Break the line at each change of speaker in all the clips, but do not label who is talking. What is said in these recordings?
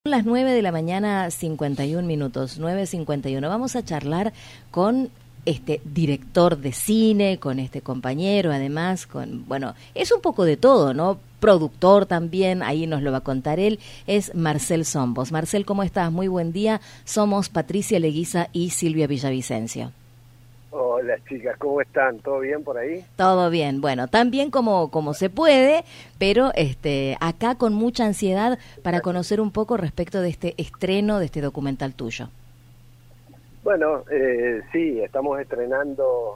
Las 9 de la mañana, 51 minutos, 9:51. Vamos a charlar con este director de cine, con este compañero, además, bueno, es un poco de todo, ¿no? Productor también, ahí nos lo va a contar él, es Marcel Sombos. Marcel, ¿cómo estás? Muy buen día. Somos Patricia Leguiza y Silvia Villavicencio.
Hola chicas, ¿cómo están? ¿Todo bien por ahí?
Todo bien, bueno, tan bien como se puede, pero acá con mucha ansiedad para conocer un poco respecto de este estreno de este documental tuyo.
Bueno, sí, estamos estrenando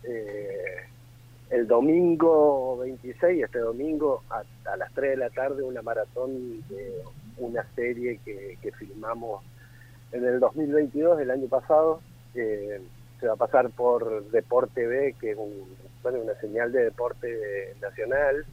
el domingo 26, este domingo a las 3 de la tarde, una maratón de una serie que filmamos en el 2022, el año pasado. Se va a pasar por Deporte B, que es una señal de deporte nacional,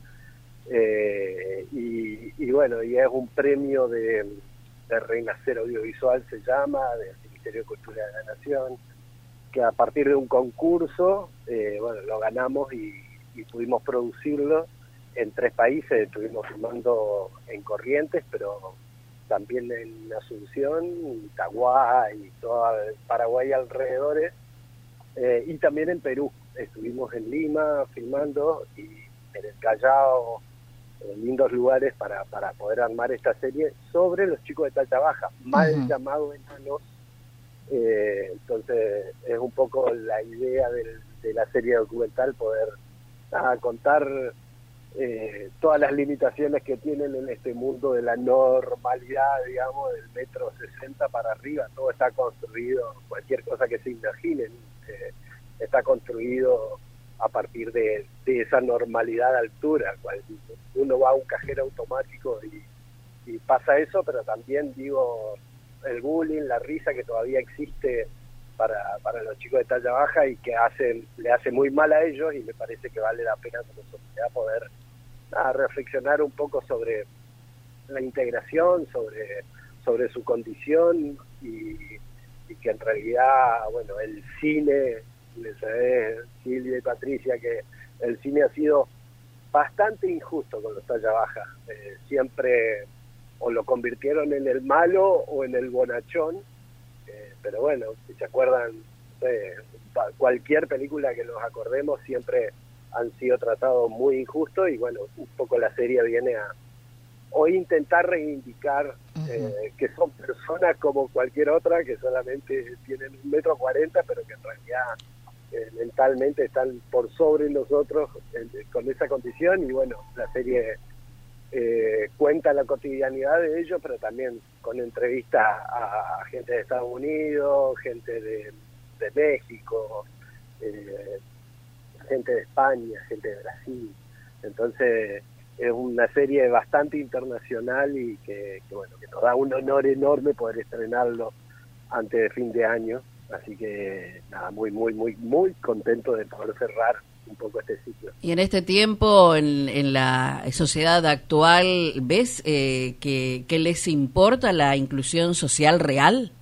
y bueno, y es un premio de Renacer Audiovisual, se llama, del Ministerio de Cultura de la Nación, que a partir de un concurso, lo ganamos y pudimos producirlo en 3 países. Estuvimos filmando en Corrientes, pero también en Asunción, Itagüá y toda Paraguay alrededores. Y también en Perú, estuvimos en Lima filmando y en el Callao, en lindos lugares para poder armar esta serie sobre los chicos de talla baja, mal llamados enanos. Entonces es un poco la idea de la serie documental, poder contar todas las limitaciones que tienen en este mundo de la normalidad, digamos, del 1,60 m para arriba. Todo está construido, cualquier cosa que se imaginen, está construido a partir de esa normalidad de altura. Uno va a un cajero automático y pasa eso, pero también, digo, el bullying, la risa que todavía existe para los chicos de talla baja y que le hace muy mal a ellos, y me parece que vale la pena como sociedad poder reflexionar un poco sobre la integración, sobre su condición, y que en realidad, bueno, el cine, les sabés, Silvia y Patricia, que el cine ha sido bastante injusto con los talla baja. Siempre o lo convirtieron en el malo o en el bonachón, pero bueno, si se acuerdan, cualquier película que nos acordemos siempre han sido tratados muy injustos, y bueno, un poco la serie viene a intentar reivindicar que son personas como cualquier otra, que solamente tienen 1,40 m, pero que en realidad mentalmente están por sobre nosotros con esa condición. Y bueno, la serie cuenta la cotidianidad de ellos, pero también con entrevistas a gente de Estados Unidos, gente de México, gente de España, gente de Brasil. Entonces es una serie bastante internacional y que bueno, que nos da un honor enorme poder estrenarlo antes de fin de año. Así que nada, muy contento de poder cerrar un poco este ciclo.
Y en este tiempo, en la sociedad actual, ¿ves que les importa la inclusión social real?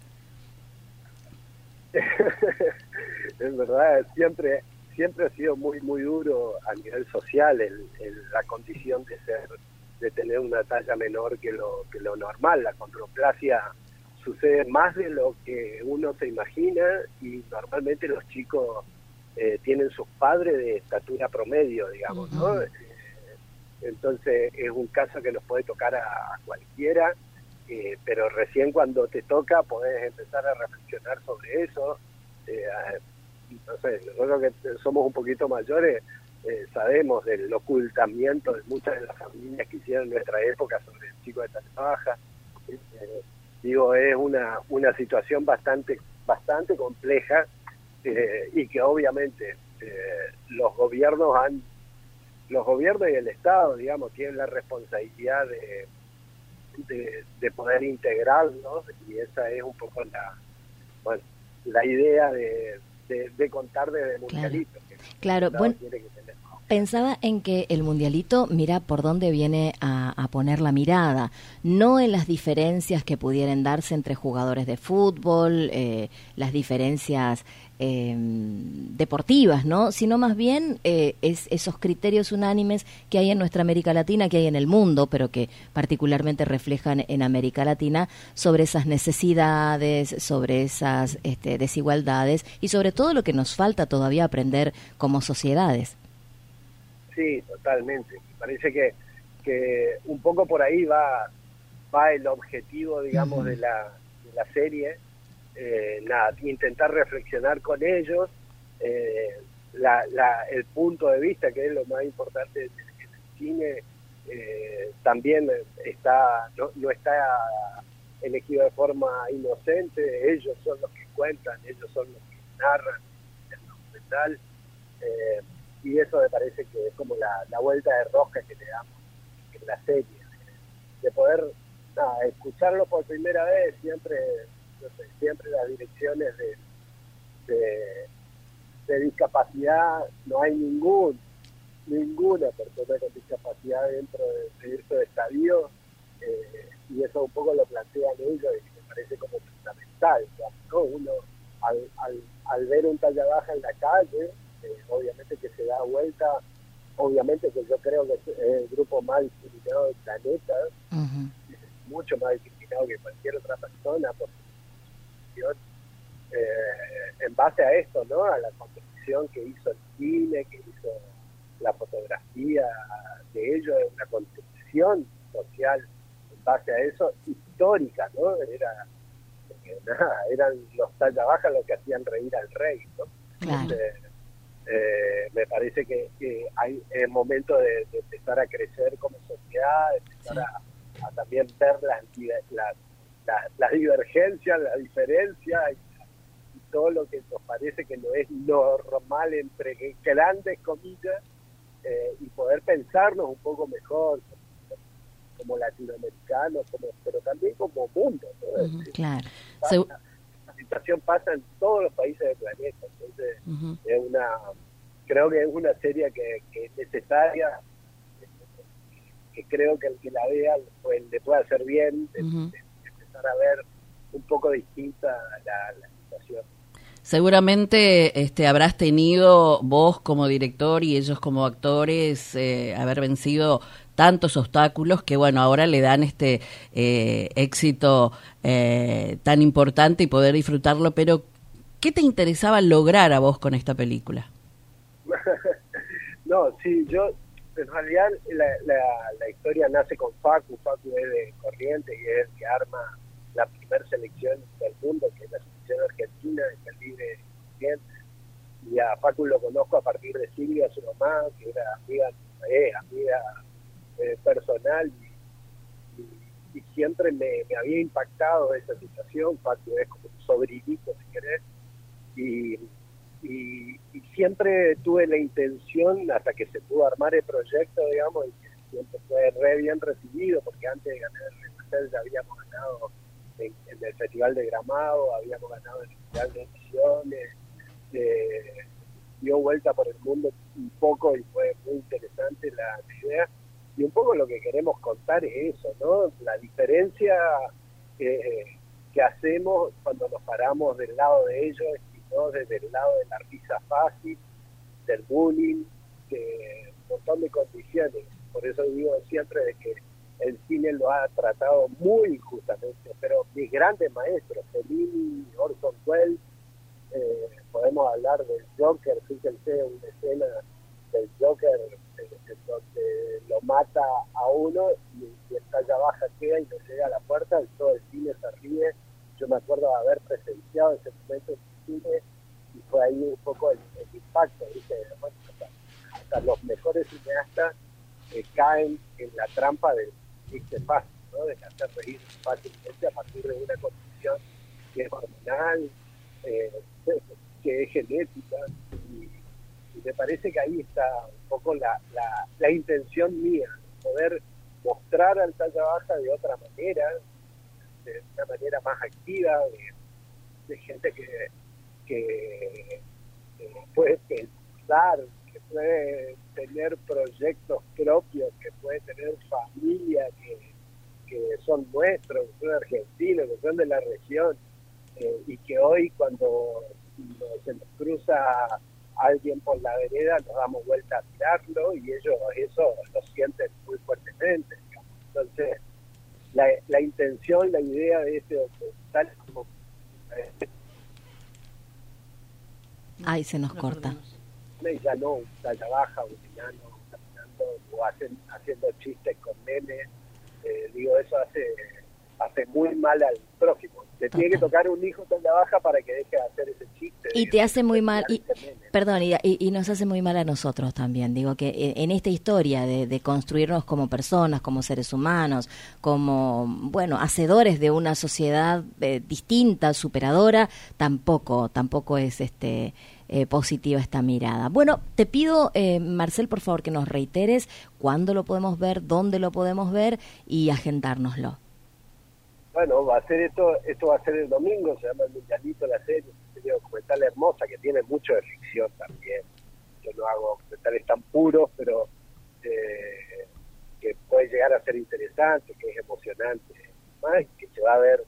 Es verdad, siempre ha sido muy duro a nivel social la condición de tener una talla menor que lo normal. La condroplasia sucede más de lo que uno se imagina, y normalmente los chicos tienen sus padres de estatura promedio, digamos, ¿no? Entonces es un caso que nos puede tocar a cualquiera, pero recién cuando te toca podés empezar a reflexionar sobre eso. No sé, nosotros que somos un poquito mayores sabemos del ocultamiento de muchas de las familias que hicieron en nuestra época sobre el chico de talla baja. Digo, es una situación bastante compleja, y que obviamente los gobiernos y el Estado, digamos, tienen la responsabilidad de poder integrarlos, y esa es un poco la idea de contar desde el mundialito.
Claro, bueno, pensaba en que el mundialito mira por dónde viene a poner la mirada, no en las diferencias que pudieran darse entre jugadores de fútbol, las diferencias deportivas, ¿no? Sino más bien esos criterios unánimes que hay en nuestra América Latina, que hay en el mundo, pero que particularmente reflejan en América Latina, sobre esas necesidades, sobre esas desigualdades y sobre todo lo que nos falta todavía aprender como sociedades.
Sí, totalmente. Me parece que un poco por ahí va el objetivo, digamos, de la serie. Intentar reflexionar con ellos el punto de vista, que es lo más importante en el cine, también no está elegido de forma inocente. Ellos son los que cuentan, ellos son los que narran el documental, y eso me parece que es como la vuelta de rosca que le damos en la serie, de poder escucharlo por primera vez. Siempre las direcciones de discapacidad, no hay ninguna persona con discapacidad dentro de este estadio, y eso un poco lo plantean ellos y me parece como fundamental, ¿no? Uno al ver un talla baja en la calle, obviamente que se da vuelta, obviamente que yo creo que es el grupo más discriminado del planeta, mucho más discriminado que cualquier otra persona por en base a esto, ¿no? A la construcción que hizo el cine, que hizo la fotografía de ellos, una construcción social en base a eso, histórica, ¿no? Eran los talla bajas los que hacían reír al rey, ¿no?
Claro.
Entonces, me parece que es momento de empezar a crecer como sociedad, de empezar a también ver las divergencias, las diferencias y todo lo que nos parece que no es normal, entre grandes comillas, y poder pensarnos un poco mejor como latinoamericanos, pero también como mundo, ¿no?
Claro.
La situación pasa en todos los países del planeta, entonces creo que es una serie que es necesaria, que creo que el que la vea pues, le puede hacer bien, de empezar a ver un poco distinta la situación.
Seguramente habrás tenido vos como director y ellos como actores haber vencido tantos obstáculos que bueno, ahora le dan éxito tan importante y poder disfrutarlo, pero ¿qué te interesaba lograr a vos con esta película?
No, sí, yo en realidad la historia nace con Facu es de Corrientes y es el que arma la primera selección del mundo, que es la selección argentina de libre Corrientes, y a Facu lo conozco a partir de Silvia, su mamá, que era amiga personal, y siempre me había impactado esa situación. Facu es como un sobrinito, si querés, y siempre tuve la intención, hasta que se pudo armar el proyecto, digamos, y que siempre fue re bien recibido, porque antes de ganar el Festival ya habíamos ganado en el Festival de Gramado, habíamos ganado en el Festival de Misiones, dio vuelta por el mundo un poco y fue muy interesante la idea, y un poco lo que queremos contar es eso, ¿no? La diferencia que hacemos cuando nos paramos del lado de ellos, ¿no? Desde el lado de la risa fácil, del bullying, de un montón de condiciones. Por eso digo siempre de que el cine lo ha tratado muy injustamente, pero mis grandes maestros, Fellini, Orson Welles, podemos hablar del Joker, fíjense una escena del Joker donde lo mata a uno y el talla baja queda y no llega a la puerta, y todo el cine se ríe. Yo me acuerdo de haber presenciado ese momento en el cine y fue ahí un poco el impacto, ¿viste? Bueno, hasta los mejores cineastas caen en la trampa del chiste fácil, ¿no? De hacer reír fácilmente a partir de una condición que es hormonal, que es genética, y me parece que ahí está un poco la intención mía, poder mostrar al talla baja de otra manera, de una manera más activa, de gente que puede pensar, que puede tener proyectos propios, que puede tener familia, que son nuestros, que son argentinos, que son de la región, y que hoy cuando nos se nos cruza alguien por la vereda, nos damos vuelta a mirarlo y ellos eso lo sienten muy fuertemente, digamos. Entonces, la intención, la idea de este documental es como...
Ay, se nos corta.
Ya no, un talla baja, un enano caminando o haciendo chistes con nenes. Digo, eso hace muy mal al prójimo. Te tiene que tocar un hijo talla baja para que deje de hacer ese chiste.
Y te hace muy mal, perdón, y nos hace muy mal a nosotros también. Digo que en esta historia de construirnos como personas, como seres humanos, como, bueno, hacedores de una sociedad distinta, superadora, tampoco es positiva esta mirada. Bueno, te pido, Marcel, por favor, que nos reiteres cuándo lo podemos ver, dónde lo podemos ver y agendárnoslo.
Bueno, va a ser esto va a ser el domingo, se llama El Mundialito, la serie, una serie documental hermosa que tiene mucho de ficción también. Yo no hago documentales tan puros, pero que puede llegar a ser interesante, que es emocionante, más que se va a ver,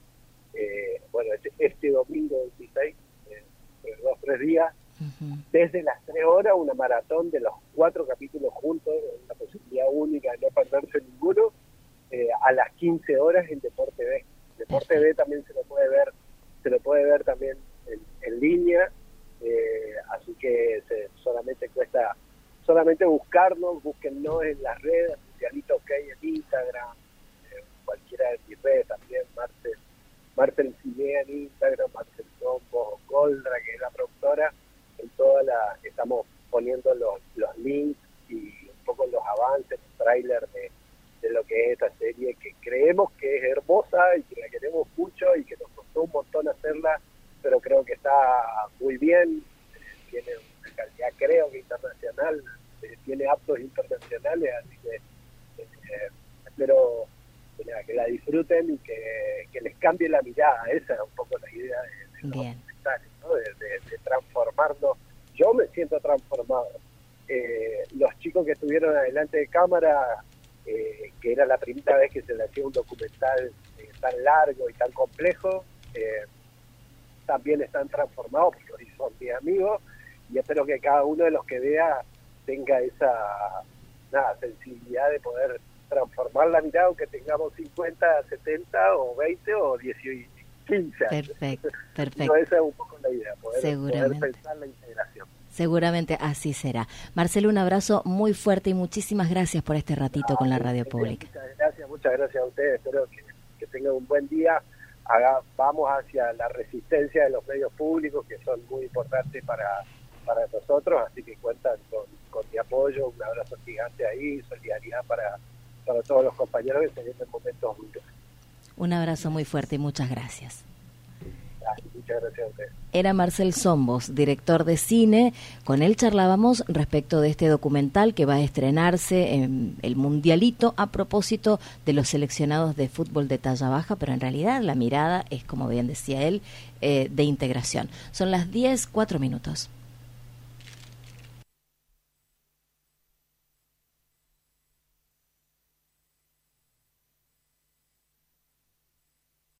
este domingo 26, en 2 o 3 días, desde las 3 horas, una maratón de los 4 capítulos juntos, una posibilidad única de no perderse ninguno, a las 15 horas en Deporte B. Deporte B también se lo puede ver también en línea, así que solamente buscarnos, búsquennos en las redes, Mundialito OK en Instagram, cualquiera de mis redes también, Marcel Cinea en Instagram, Marcel Somos, Goldra, que es la productora, en estamos poniendo los links y un poco los avances, los trailers de lo que es esta serie, que creemos que es hermosa y que la queremos mucho y que nos costó un montón hacerla, pero creo que está muy bien, tiene una calidad, creo que internacional, tiene aptos internacionales, así que espero que la disfruten y que les cambie la mirada. Esa es un poco la idea de los documentales, ¿no? de transformarnos. Yo me siento transformado. Los chicos que estuvieron adelante de cámara, que era la primera vez que se le hacía un documental tan largo y tan complejo, también están transformados porque hoy son mis amigos, y espero que cada uno de los que vea tenga esa sensibilidad de poder transformar la mirada, aunque tengamos 50, 70 o 20 o 10, 15 años.
Perfecto.
No, esa es un poco la idea, poder pensar la integración.
Seguramente así será. Marcelo, un abrazo muy fuerte y muchísimas gracias por este ratito con la radio pública.
Muchas gracias a ustedes. Espero que tengan un buen día. Vamos hacia la resistencia de los medios públicos, que son muy importantes para nosotros, así que cuentan con mi apoyo. Un abrazo gigante ahí, solidaridad para todos los compañeros que se vienen momentos duros.
Un abrazo muy fuerte y muchas gracias.
Muchas gracias a ustedes.
Era Marcel Sombos, director de cine. Con él charlábamos respecto de este documental que va a estrenarse en el Mundialito a propósito de los seleccionados de fútbol de talla baja, pero en realidad la mirada es, como bien decía él, de integración. Son las 10:04.